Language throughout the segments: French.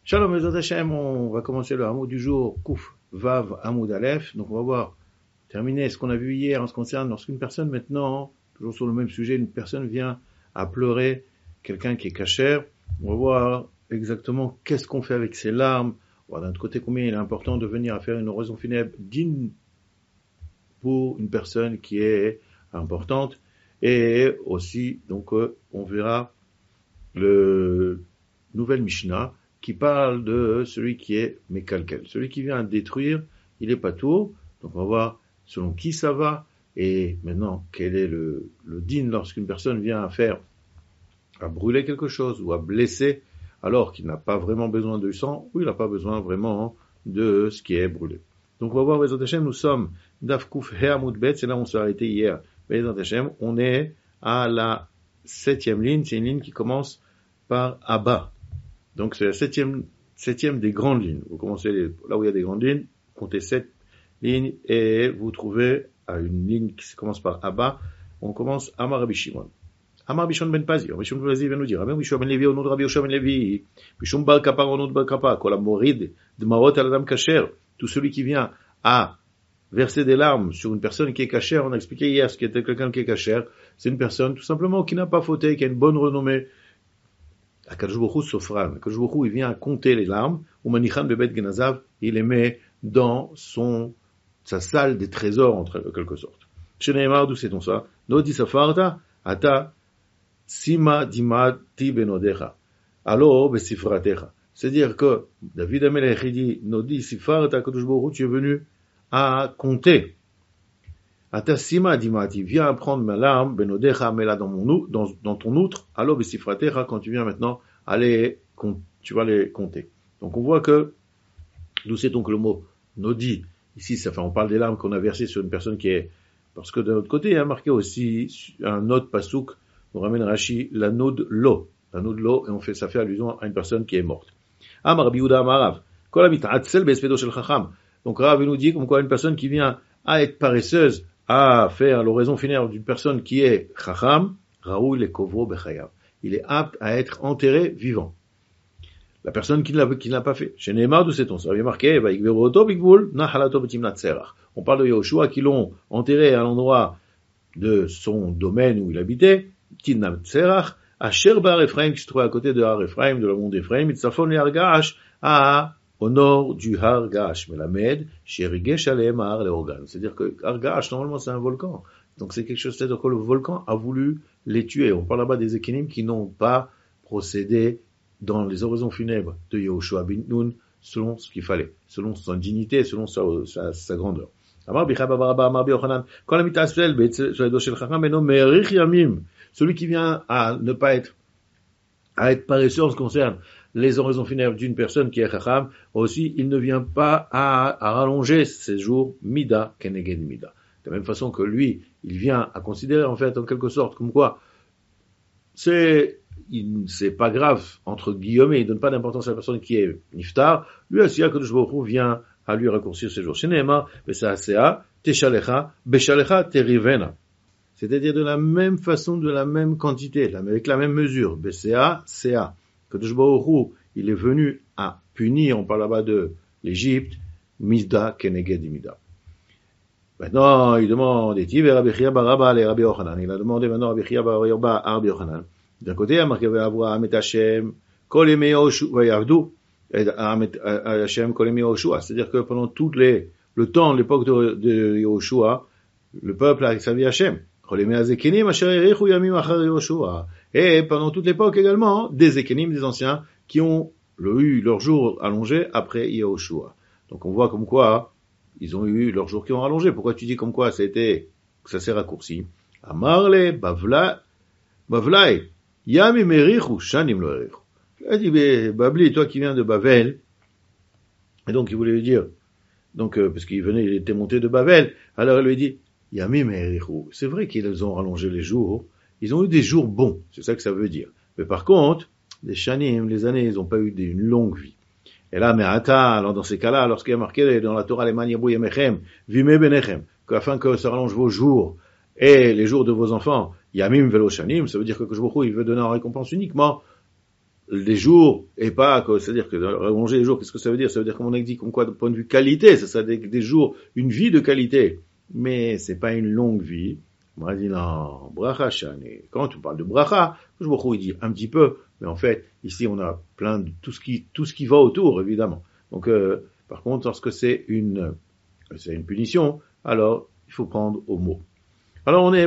Shalom Bezrat Hashem, on va commencer le hamoud du jour, Kouf, Vav, Hamoud Aleph. Donc on va voir, terminer ce qu'on a vu hier en ce qui concerne lorsqu'une personne maintenant, toujours sur le même sujet, une personne vient à pleurer quelqu'un qui est cachère. On va voir exactement qu'est-ce qu'on fait avec ses larmes. On va voir d'un autre côté combien il est important de venir à faire une oraison funèbre digne pour une personne qui est importante. Et aussi, donc, on verra le nouvelle Mishnah qui parle de celui qui est Mekalkel. Celui qui vient détruire, il est patour. Donc on va voir selon qui ça va. Et maintenant, quel est le din lorsqu'une personne vient à brûler quelque chose ou à blesser, alors qu'il n'a pas vraiment besoin de sang, ou il n'a pas besoin vraiment de ce qui est brûlé. Donc on va voir, Bezrat Hashem, nous sommes Daf Kouf He Amud Bet, c'est là où on s'est arrêté hier. Bezrat Hashem, on est à la 7e ligne, c'est une ligne qui commence par Abba. Donc c'est la septième des grandes lignes. Vous commencez là où il y a des grandes lignes, comptez 7 lignes et vous trouvez à une ligne qui commence par Abba. On commence Amar Rabbi Shimon. Amar Rabbi Shimon ben Pazi. Rabbi Shimon ben Pazi vient nous dire, Rabbi Yoshua ben Levi au nom de Rabbi Yoshua ben Levi, Mishum Bar Kappa au nom de Bar Kappa, Kol Amorid Dmarot al Adam Kasher, tout celui qui vient à verser des larmes sur une personne qui est cachère. On a expliqué hier ce qu'était quelqu'un qui est cachère. C'est une personne tout simplement qui n'a pas fauté, qui a une bonne renommée. Akadosh Baruch Hu Sofran. Akadosh Baruch Hu, il vient à compter les larmes. Ou Manichan Bebet Genazav, il les met dans sa salle des trésors, en quelque sorte. Sheneemar, d'où c'est-on ça? Nodi Safarta, Ata, Sima Dimati Benodecha. Allo Besifratecha. C'est-à-dire que David Amelech, il dit, Nodi Safarta, Akadosh Baruch Hu, tu es venu à compter. Ata Sima Dimati, viens prendre ma larme, Benodecha, mets-la dans ton outre, allo Besifratecha, quand tu viens maintenant, tu vas les compter. Donc on voit que, d'où c'est donc le mot Nodi, ici, on parle des larmes qu'on a versées sur une personne qui est, parce que d'un autre côté, il y a marqué aussi un autre pasouk, on ramène Rashi, l'anneau de l'eau, et ça fait allusion à une personne qui est morte. Amar Rabbi Yehuda Amar Rav, kol hamit'atzel be'espedo shel chacham. Donc Rav nous dit comme quoi une personne qui vient à être paresseuse, à faire l'oraison funèbre d'une personne qui est chacham, raoui le kovro bechayav. Il est apte à être enterré vivant. La personne qui ne l'a pas fait. Chez Neymar, d'où c'est-on? Ça avait marqué, on parle de Yahushua qui l'ont enterré à l'endroit de son domaine où il habitait, Tinam Tserach, à Sherbar Ephraim, qui se trouve à côté de Har Ephraim, de la monde d'Ephraim, Itzafon le Hargash, au nord du Hargash, Melamed, Sherigesh Aleem Har le Organ. C'est-à-dire que Hargash, normalement, c'est un volcan. Donc c'est quelque chose, c'est-à-dire que le volcan a voulu les tuer. On parle là-bas des Ekenim qui n'ont pas procédé dans les oraisons funèbres de Yehoshua bin Nun, selon ce qu'il fallait, selon son dignité, selon sa grandeur. Celui qui vient à ne pas être paresseux en ce qui concerne les oraisons funèbres d'une personne qui est chacham, aussi, il ne vient pas à rallonger ses jours mida keneged mida. De la même façon que lui, il vient à considérer, en fait, en quelque sorte, comme quoi, c'est pas grave, entre guillemets, il donne pas d'importance à la personne qui est niftar, lui aussi, Akadosh Baruch Hu vient à lui raccourcir ses jours. Sheneema, besa'asea, teshalecha, beshalecha, terivena. C'est-à-dire de la même façon, de la même quantité, avec la même mesure. Besea, sea. Akadosh Baruch Hu, il est venu à punir, on parle là-bas de l'Égypte, mida keneged mida. Maintenant, il demande, il a demandé maintenant à Rabbi Chia bar Rabbi Yochanan. D'un côté, il y a marqué Avraham et Hashem, Kol Yemei Yehoshua Yavdu, Hashem Kol Yemei Yehoshua. C'est-à-dire que pendant le temps, l'époque de Yehoshua, le peuple a servi Hashem. Kol Yemei Azekenim Asher Yerichu Yamim Achar Yehoshua. Et pendant toute l'époque également, des Zekenim, des anciens, qui ont eu leur jour allongé après Yehoshua. Donc on voit comme quoi, ils ont eu leurs jours qui ont rallongé. Pourquoi tu dis comme quoi ça s'est raccourci? Amarle, Bavlaï, Yami Merichu, Shanim lo Erichu. Il a dit, Babli, toi qui viens de Bavel, et donc il voulait lui dire, parce il était monté de Bavel, alors il lui dit, Yami Merichu. C'est vrai qu'ils ont rallongé les jours, ils ont eu des jours bons, c'est ça que ça veut dire. Mais par contre, les Shanim, les années, ils n'ont pas eu une longue vie. Et là, mais alors dans ces cas-là, lorsqu'il y a marqué dans la Torah, les maniabou yemechem, vime benechem, afin que ça rallonge vos jours et les jours de vos enfants, yamim velo shanim, ça veut dire que Akadosh Baruch Hu, il veut donner en récompense uniquement les jours, et pas, c'est-à-dire que rallonger les jours, qu'est-ce que ça veut dire? Ça veut dire, comme on a dit, comme quoi, de point de vue qualité, ça serait des jours, une vie de qualité. Mais c'est pas une longue vie. On m'a dit, non, bracha shani. Quand on parle de bracha, je me il dit un petit peu, mais en fait, ici, on a plein de tout ce qui va autour, évidemment. Donc, par contre, lorsque c'est une punition, alors, il faut prendre au mot. Alors, on est,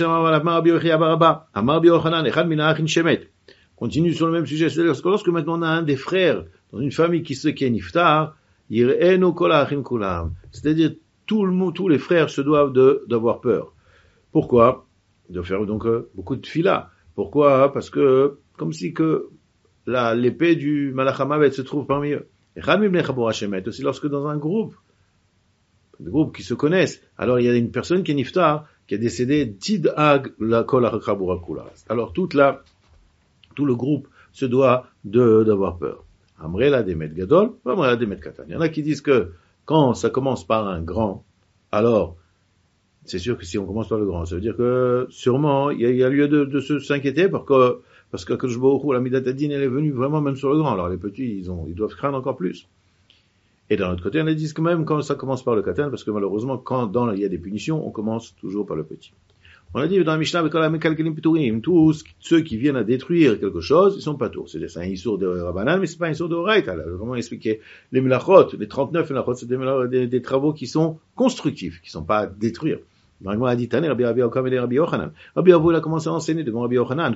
continue sur le même sujet, c'est-à-dire que lorsque maintenant on a un des frères dans une famille qui est niftar, c'est-à-dire tous les frères se doivent d'avoir peur. Pourquoi? De faire donc beaucoup de fila. Pourquoi? Parce que comme si que l'épée du Malach HaMavet se trouve parmi eux. Aussi lorsque dans un groupe, des groupes qui se connaissent, alors il y a une personne qui est niftar, qui est décédée, tid'ag la kol ha'chabura kula. Alors tout le groupe se doit d'avoir peur. Amrela demet gadol, amrela demet katan. Il y en a qui disent que quand ça commence par un grand, alors c'est sûr que si on commence par le grand, ça veut dire que sûrement il y a lieu de se s'inquiéter parce que Kadosh Baruch Hu, la Midat Hadin, elle est venue vraiment même sur le grand. Alors les petits, ils doivent craindre encore plus. Et d'un autre côté, on a dit que même quand ça commence par le katan, parce que malheureusement, quand il y a des punitions, on commence toujours par le petit. On a dit dans la Mishnah, tous ceux qui viennent à détruire quelque chose, ils sont pas tous. C'est un issour de Rabbanan, mais c'est pas un issour de Horaïta. Comment expliquer les melachot, les 39 melachot, c'est des travaux qui sont constructifs, qui sont pas à détruire. Donc, on a dit, Tane, Rabbi Okam et Rabbi Yochanan. Rabbi Avou, il a commencé à enseigner devant Rabbi Yochanan,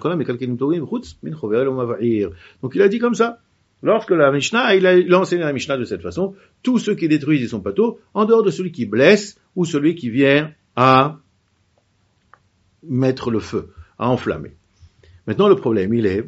donc il a dit comme ça. Lorsque la Mishnah, il a enseigné la Mishnah de cette façon, tous ceux qui détruisent, ils sont pas tous, en dehors de celui qui blesse, ou celui qui vient à mettre le feu, à enflammer. Maintenant, le problème, il est,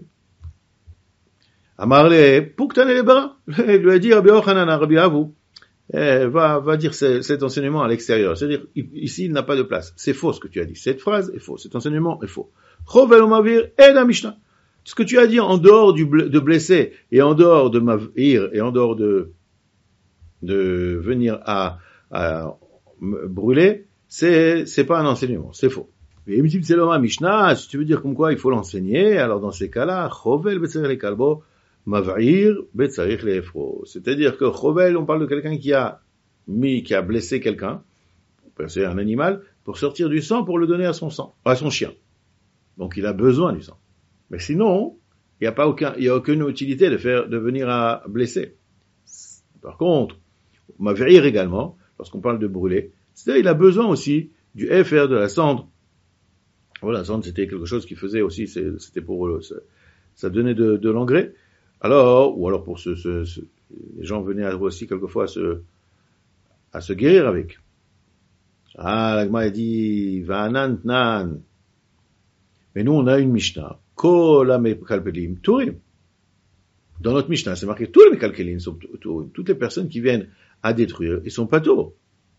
Amarle, Puktan et les bras, il lui a dit, Rabbi Yochanan, Rabbi Avou, va dire cet enseignement à l'extérieur. C'est-à-dire, ici, il n'a pas de place. C'est faux ce que tu as dit. Cette phrase est fausse. Cet enseignement est faux. Chovel ou mavir et la Mishnah. Ce que tu as dit en dehors de blesser et en dehors de mavir et en dehors de venir à brûler, c'est pas un enseignement. C'est faux. Et c'est le Mishnah. Si tu veux dire comme quoi il faut l'enseigner, alors dans ces cas-là, chovel betzarich le kalbo, mavir betzarich le efro. C'est-à-dire que chovel, on parle de quelqu'un qui a blessé quelqu'un, c'est un animal, pour sortir du sang pour le donner à son chien. Donc il a besoin du sang. Mais sinon, il y a aucune utilité de venir à blesser. Par contre, mavir également, lorsqu'on parle de brûler, c'est-à-dire il a besoin aussi du FR, de la cendre. Voilà, la cendre c'était quelque chose qui faisait aussi, c'était pour ça donnait de l'engrais. Alors, ou alors pour les gens venaient aussi quelquefois à se guérir avec. La Gemara a dit, Va'anan tnan. Mais nous, on a une Mishnah. Kol ha-mekalkelim turim. Dans notre Mishnah, c'est marqué, tous les mekalkelim sont turim. Toutes les personnes qui viennent à détruire, ils sont pas tours.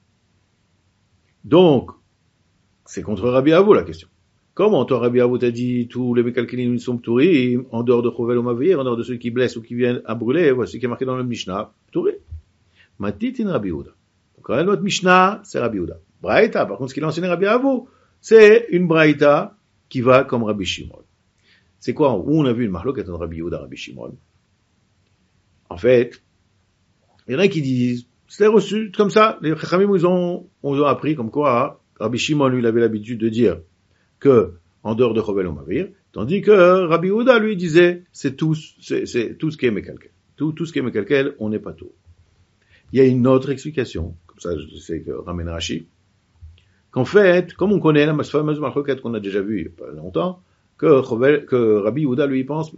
Donc, c'est contre Rabbi Avou la question. Comment toi, Rabbi Avou, t'a dit, tous les mekalkelim sont turim, en dehors de chovel ou mavir, en dehors de ceux qui blessent ou qui viennent à brûler, voici qui est marqué dans le Mishnah, turim. Matitin Rabbi Yehuda. Donc, dans notre Mishnah, c'est Rabbi Yehuda. Braïta, par contre, ce qu'il a enseigné Rabbi Avou, c'est une Braïta qui va comme Rabbi Shimon. C'est quoi? Où on a vu une marloquette entre Rabbi Yehuda et Rabbi Shimon? En fait, il y en a qui disent, c'était reçu comme ça, les Chachamim, ils ont appris comme quoi, Rabbi Shimon, lui, il avait l'habitude de dire que, en dehors de Chovel ou Mavir, tandis que Rabbi Yehuda, lui, disait, c'est tout ce qui est Mekalkel. Tout ce qui est Mekalkel, on n'est pas tout. Il y a une autre explication, comme ça, je sais que ramène Rashi, qu'en fait, comme on connaît la fameuse marloquette qu'on a déjà vue il n'y a pas longtemps, que Rabbi Yehuda, lui, pense,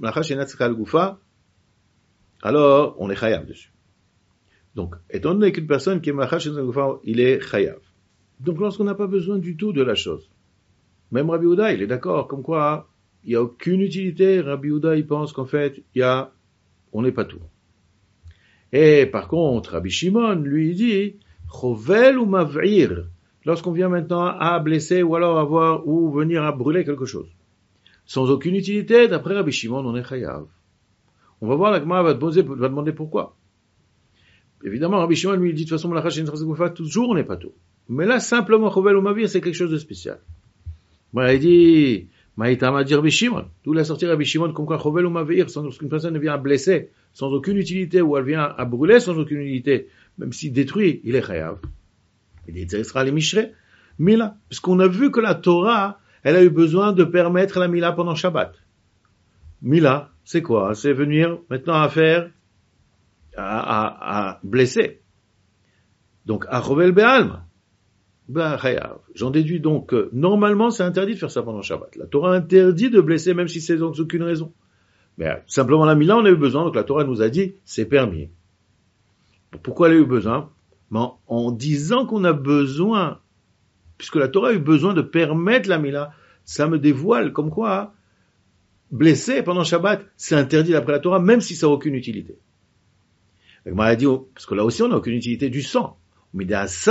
alors, on est chayav dessus. Donc, étant donné qu'une personne qui est Malacha Shenatzal Gufa, il est chayav. Donc, lorsqu'on n'a pas besoin du tout de la chose, même Rabbi Yehuda, il est d'accord, comme quoi, il n'y a aucune utilité, Rabbi Yehuda, il pense qu'en fait, on n'est pas tout. Et par contre, Rabbi Shimon, lui, il dit, chovel ou mav'ir, lorsqu'on vient maintenant à blesser ou alors ou venir à brûler quelque chose. Sans aucune utilité, d'après Rabbi Shimon, on est chayav. On va voir, la Gemara va demander pourquoi. Évidemment, Rabbi Shimon, lui, il dit de toute façon, Malacha Shenatzal Gufa, toujours on n'est pas tout. Mais là, simplement, chovel ou mav'ir, c'est quelque chose de spécial. Bon, il dit, Maïtam a dit Rabbi Shimon. D'où la sortie Rabbi Shimon, comme quoi Chovel ou Maveir, lorsqu'une personne vient à blesser, sans aucune utilité, ou elle vient à brûler sans aucune utilité, même s'il détruit, il est chayav. Il dit, il sera les Mishrei, Mila. Parce qu'on a vu que la Torah, elle a eu besoin de permettre la Mila pendant Shabbat. Mila, c'est quoi? C'est venir maintenant à faire, à blesser. Donc, à Chovel Be'alma. J'en déduis donc que normalement c'est interdit de faire ça pendant Shabbat. La Torah interdit de blesser même si c'est sans aucune raison. Mais simplement la Mila on a eu besoin, donc la Torah nous a dit c'est permis. Pourquoi elle a eu besoin? En disant qu'on a besoin, puisque la Torah a eu besoin de permettre la Mila, ça me dévoile comme quoi blesser pendant Shabbat c'est interdit d'après la Torah même si ça n'a aucune utilité. Parce que là aussi on n'a aucune utilité du sang. Et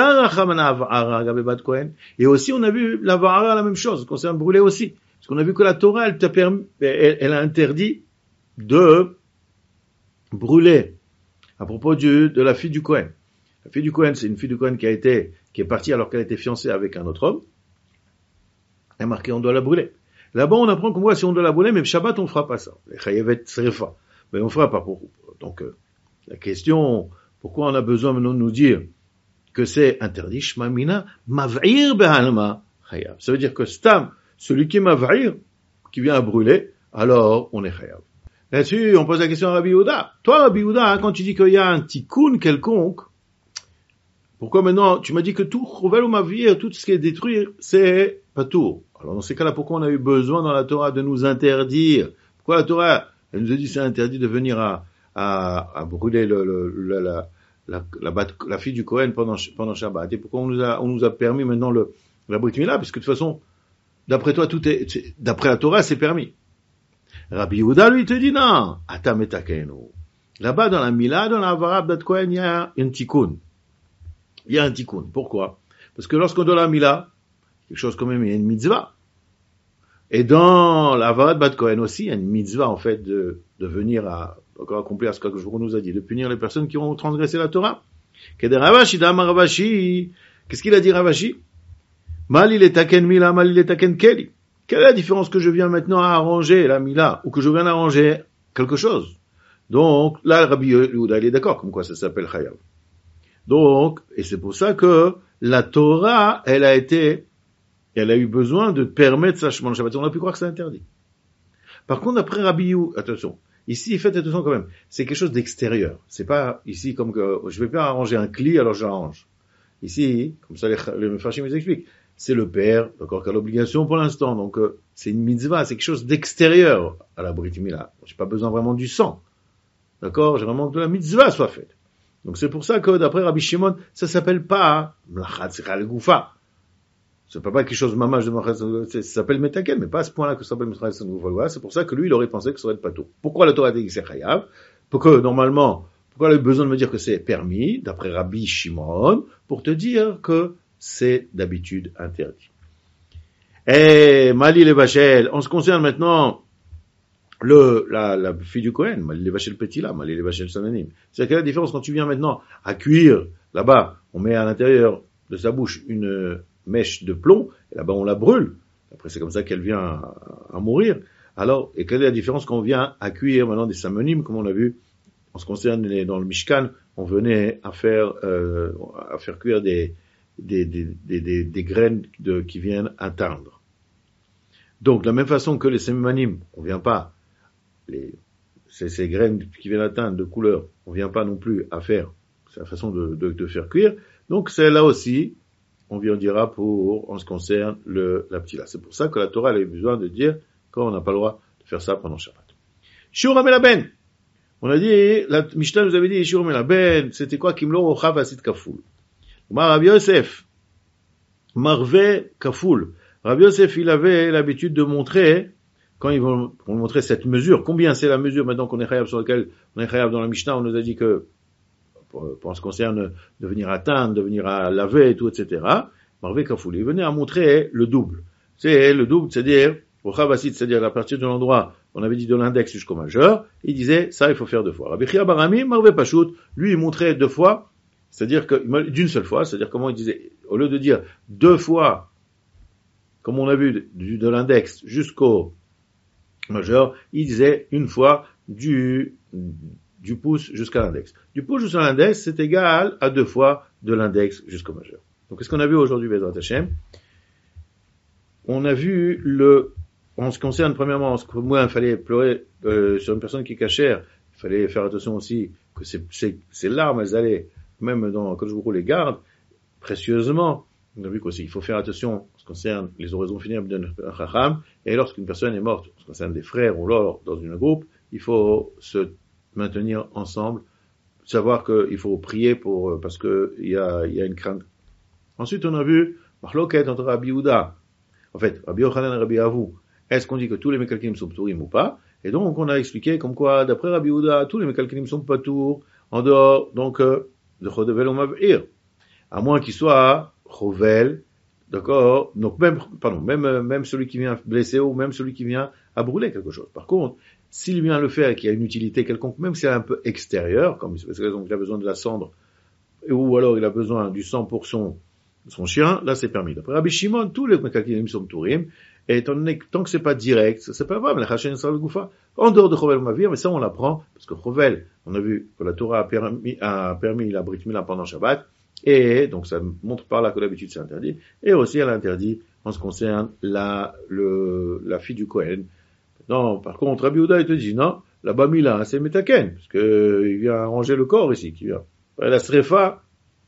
aussi, on a vu la va'ara, la même chose, concernant brûler aussi. Parce qu'on a vu que la Torah, elle a interdit de brûler. À propos de la fille du Kohen. La fille du Kohen, c'est une fille du Kohen qui est partie alors qu'elle était fiancée avec un autre homme. Elle est marqué, on doit la brûler. Là-bas, on apprend qu'on voit si on doit la brûler, mais le Shabbat, on ne fera pas ça. Mais on ne fera pas pour vous. Donc, la question, pourquoi on a besoin maintenant de nous dire que c'est interdit, Shma Mina, Mav'ir Be'alma, Chayav. Ça veut dire que Stam, celui qui est Mav'ir, qui vient à brûler, alors on est Chayav. Là-dessus, on pose la question à Rabbi Yehuda. Toi, Rabbi Yehuda, quand tu dis qu'il y a un tikkun quelconque, pourquoi maintenant, tu m'as dit que tout Chovel ou Mav'ir, tout ce qui est détruire, c'est patour. Alors dans ces cas-là, pourquoi on a eu besoin dans la Torah de nous interdire? Pourquoi la Torah, elle nous a dit c'est interdit de venir à brûler la fille du Kohen pendant Shabbat. Et pourquoi on nous a permis maintenant la Brit Mila? Parce que de toute façon, d'après toi, d'après la Torah, c'est permis. Rabbi Yehuda, lui, te dit non. Atam etakenu. Là-bas, dans la Mila, dans la Havara B'dat Kohen, il y a un tikkun. Il y a un tikkun. Pourquoi? Parce que lorsqu'on donne la Mila, quelque chose quand même, il y a une mitzvah. Et dans la Havara B'dat Kohen aussi, il y a une mitzvah, en fait, de venir encore accomplir ce que le jour nous a dit, de punir les personnes qui ont transgressé la Torah. Qu'est-ce qu'il a dit Ravashi? Malil et taken mila, malil et taken keli. Quelle est la différence que je viens maintenant à arranger la mila, ou que je viens d'arranger quelque chose? Donc, là, le Rabbi Yehuda, il est d'accord, comme quoi ça s'appelle chayav. Donc, et c'est pour ça que la Torah, elle a eu besoin de permettre ça pendant le Shabbat. On a pu croire que c'est interdit. Par contre, après Rabbi Yehuda, attention, ici, faites attention quand même, c'est quelque chose d'extérieur. C'est pas ici comme que je vais pas arranger un cli, alors j'arrange. Ici, comme ça les Mefarshim nous expliquent, c'est le père, d'accord, qui a l'obligation pour l'instant. Donc c'est une mitzvah, c'est quelque chose d'extérieur à la Brit Mila. J'ai pas besoin vraiment du sang, d'accord. J'ai vraiment que la mitzvah soit faite. Donc c'est pour ça que d'après Rabbi Shimon, ça s'appelle pas mlachat sechal gufa. C'est pas quelque chose de mamage de mlachat, ça s'appelle metaken, mais pas à ce point-là que ça s'appelle mlachat sechal gufa. Voilà, c'est pour ça que lui, il aurait pensé que ça aurait être patour. Pourquoi la Torah a dit que c'est chayav? Pourquoi elle a eu besoin de me dire que c'est permis, d'après Rabbi Shimon, pour te dire que c'est d'habitude interdit. Et Mali le Vachel, en ce qui concerne maintenant la fille du Kohen, Mali le Vachel petit là, Mali le Vachel Sananim. C'est quelle est la différence quand tu viens maintenant à cuire, là-bas, on met à l'intérieur de sa bouche une mèche de plomb, et là-bas on la brûle. Après c'est comme ça qu'elle vient à mourir. Alors, et quelle est la différence quand on vient à cuire maintenant des Samanim, comme on a vu, en ce qui concerne dans le Mishkan, on venait à faire cuire des graines qui viennent atteindre. Donc, de la même façon que les semanim, on vient pas, ces graines qui viennent atteindre de couleur, on vient pas non plus à faire, c'est la façon de faire cuire. Donc, c'est là aussi, on dira en ce qui concerne la ptila. C'est pour ça que la Torah, elle a eu besoin de dire qu'on n'a pas le droit de faire ça pendant Shabbat. Shur Melaben. On a dit, la Mishnah nous avait dit, Shur Melaben, c'était quoi? Kimlo Ochav Asit Kaful. Rabbi Yosef, Marve Kafoul. Rabbi Yosef, il avait l'habitude de montrer, quand ils vont montrer cette mesure, combien c'est la mesure maintenant qu'on est chayav sur laquelle on est chayav dans la Mishnah, on nous a dit que, pour ce qui concerne de venir atteindre, de venir à laver et tout, etc. Marve Kafoul. Il venait à montrer le double. C'est le double, c'est-à-dire, au Chavasit, c'est-à-dire à partir de l'endroit, on avait dit de l'index jusqu'au majeur, il disait, ça, il faut faire 2 fois. Rabbi Chia Barami, Marve Pachout, lui, il montrait 2 fois, c'est-à-dire que, d'une seule fois, c'est-à-dire comment il disait, au lieu de dire 2 fois, comme on a vu de l'index jusqu'au majeur, il disait une fois du pouce jusqu'à l'index. Du pouce jusqu'à l'index, c'est égal à 2 fois de l'index jusqu'au majeur. Donc, qu'est-ce qu'on a vu aujourd'hui, Bezrat Hashem? On a vu en ce qui concerne, premièrement, moi, il fallait pleurer, sur une personne qui est cachère. Il fallait faire attention aussi que ces larmes, elles allaient, même quand je vous les garde, précieusement. On a vu qu'aussi, il faut faire attention en ce qui concerne les oraisons funèbres d'un chacham. Et lorsqu'une personne est morte, en ce qui concerne des frères ou lors dans une groupe, il faut se maintenir ensemble, savoir qu'il faut prier parce que il y a une crainte. Ensuite, on a vu, Mahloket entre Rabbi Yehuda. En fait, Rabbi Yochanan et Rabbi Avu. Est-ce qu'on dit que tous les Mekalkilim sont Pturim ou pas? Et donc, on a expliqué comme quoi, d'après Rabbi Yehuda, tous les Mekalkilim sont Patour, en dehors, donc, de Chodevel ou Mav'ir. À moins qu'il soit Chovel, d'accord? Donc, même celui qui vient blesser ou même celui qui vient à brûler quelque chose. Par contre, s'il vient le faire et qu'il y a une utilité quelconque, même si elle est un peu extérieure, comme parce qu'il a besoin de la cendre, ou alors il a besoin du sang pour son chien, là c'est permis. D'après Rabbi Shimon, tous les Mekalkilim sont Pturim, et étant donné que tant que c'est pas direct, c'est pas grave, la Chachen Sal Goufa, en dehors de Chovel Mavir, mais ça on l'apprend, parce que Chovel, on a vu que la Torah a permis la Brit Mila pendant Shabbat, et donc ça montre par là que d'habitude c'est interdit, et aussi elle interdit en ce qui concerne la fille du Kohen. Non, par contre, Rabbi Yehuda, il te dit, non, la Bamila, c'est Metaken, parce que il vient arranger le corps ici, qui vient. La Srefa,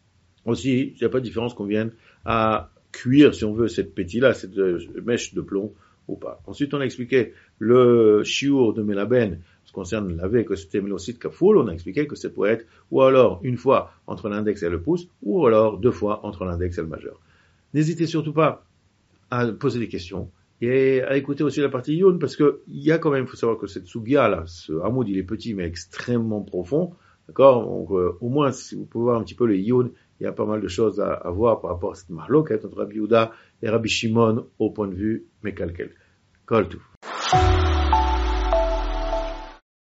aussi, il n'y a pas de différence qu'on vienne à cuire, si on veut, cette pétille-là, cette mèche de plomb, ou pas. Ensuite, on a expliqué le shiur de Melaben, ce qui concerne laver, que c'était Melosit Kafoul, on a expliqué que ça pourrait être, ou alors, une fois entre l'index et le pouce, ou alors 2 fois entre l'index et le majeur. N'hésitez surtout pas à poser des questions, et à écouter aussi la partie Youn, parce que il y a quand même, il faut savoir que cette Sugia, là, ce Hamoud, il est petit, mais extrêmement profond, d'accord? Donc, au moins, si vous pouvez voir un petit peu le Youn, il y a pas mal de choses à voir par rapport à cette mahloket entre Rabbi Yehuda et Rabbi Shimon au point de vue Mekalkel. Kol Tuv.